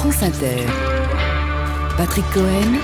France Inter. Patrick Cohen,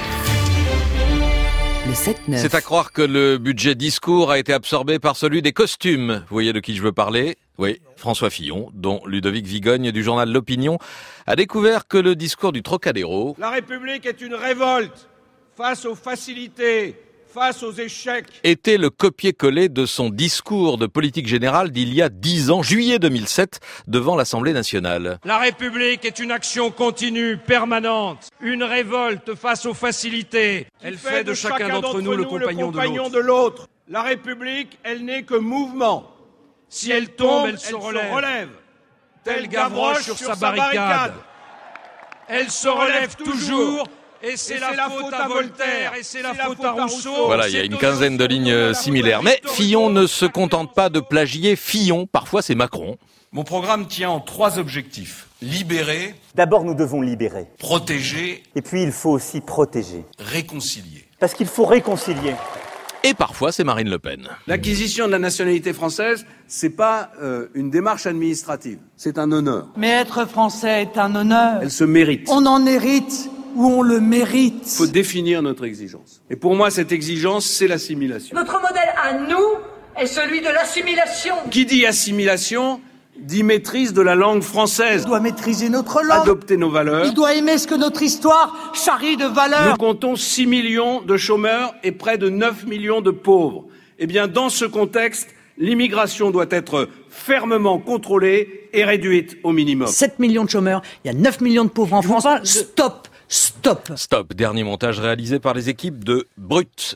le 7-9. C'est à croire que le budget discours a été absorbé par celui des costumes. Vous voyez de qui je veux parler ? Oui, François Fillon, dont Ludovic Vigogne du journal L'Opinion a découvert que le discours du Trocadéro... La République est une révolte face aux facilités, face aux échecs. ...était le copier-coller de son discours de politique générale d'il y a 10 ans, juillet 2007, devant l'Assemblée nationale. La République est une action continue, permanente, une révolte face aux facilités. Elle fait de chacun d'entre nous le compagnon de l'autre. La République, elle n'est que mouvement. Si elle tombe, elle se relève, tel Gavroche sur sa barricade. Elle se relève toujours, et c'est la faute à Voltaire, et c'est la faute à Rousseau. Voilà, il y a une quinzaine de lignes similaires. Mais Fillon ne se contente pas de plagier Fillon, parfois c'est Macron. Mon programme tient en 3 objectifs. Libérer. D'abord, nous devons libérer. Protéger. Et puis, il faut aussi protéger. Réconcilier. Parce qu'il faut réconcilier. Et parfois, c'est Marine Le Pen. L'acquisition de la nationalité française, c'est pas une démarche administrative, c'est un honneur. Mais être français est un honneur. Elle se mérite. On en hérite ou on le mérite. Il faut définir notre exigence. Et pour moi, cette exigence, c'est l'assimilation. Notre modèle à nous est celui de l'assimilation. Qui dit assimilation dit maîtrise de la langue française. Il doit maîtriser notre langue. Adopter nos valeurs. Il doit aimer ce que notre histoire charrie de valeurs. Nous comptons 6 millions de chômeurs et près de 9 millions de pauvres. Eh bien, dans ce contexte, l'immigration doit être fermement contrôlée et réduite au minimum. 7 millions de chômeurs, il y a 9 millions de pauvres en France. Stop. Stop, dernier montage réalisé par les équipes de Brut.